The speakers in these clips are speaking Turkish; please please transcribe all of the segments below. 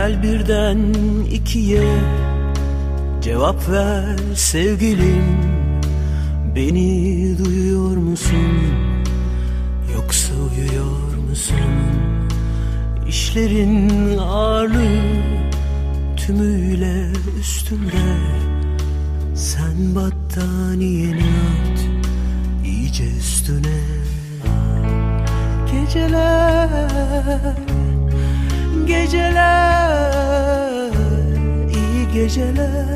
Hayal birden ikiye, cevap ver sevgilim. Beni duyuyor musun, yoksa uyuyor musun? İşlerin ağırlığı tümüyle üstümde. Sen battaniyeni at iyice üstüne. Geceler, geceler, iyi geceler,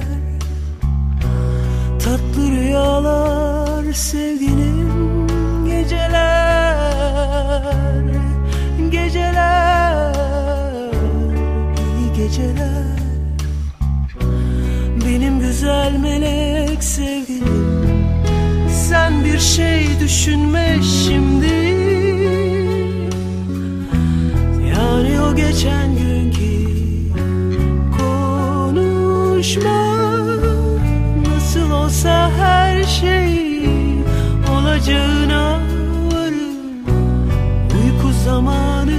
tatlı rüyalar sevgilim. Geceler, geceler, iyi geceler, benim güzel melek sevgilim. Sen bir şey düşünme şimdi, yani o geçen günkü konuşma. Nasıl olsa her şey olacağına varım. Uyku zamanı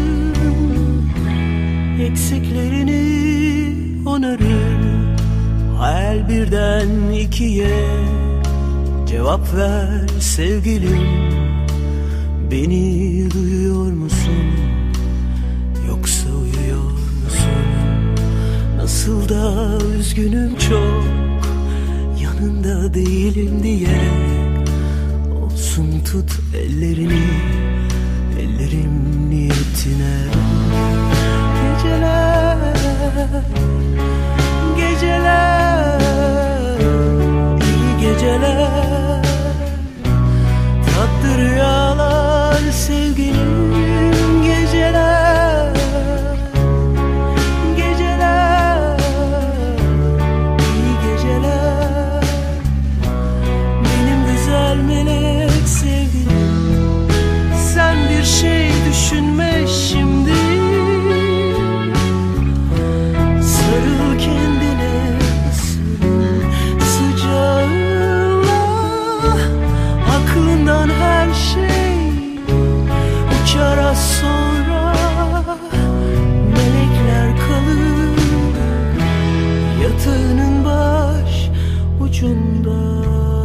eksiklerini onarır. Hayal birden ikiye, cevap ver sevgilim. Beni duyuyor musun, yoksa uyuyor musun? Nasıl da üzgünüm çok, yanında değilim diye. Olsun tut ellerini, ellerim niyetine. Geceler, geceler, iyi geceler, tatlı rüyalar sevgilim. Geceler, geceler, iyi geceler, benim güzel melek sevgilim. Sen bir şey düşünme şimdi, sarıl kendine sıcağınla. Aklından her şey uçar az sonra. Melekler kalır yatağının baş ucunda.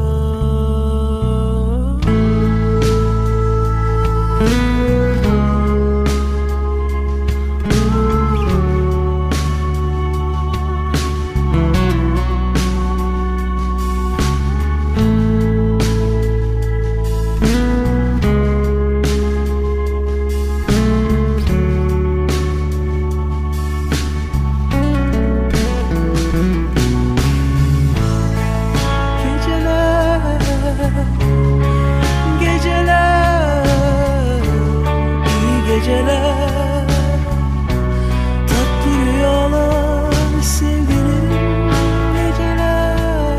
Geceler, tatlı rüyalar sevgilim. Geceler,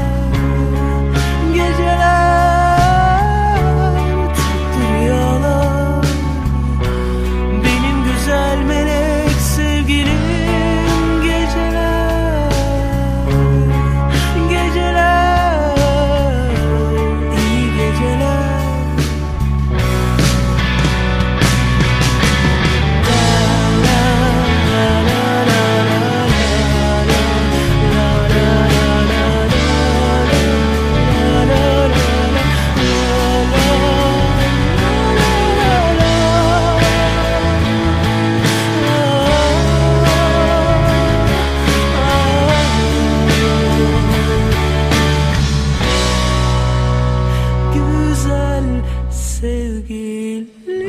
geceler, tatlı rüyalar, benim güzel melek sevgilim. Geceler, geceler, iyi geceler. Güzel sevgilim.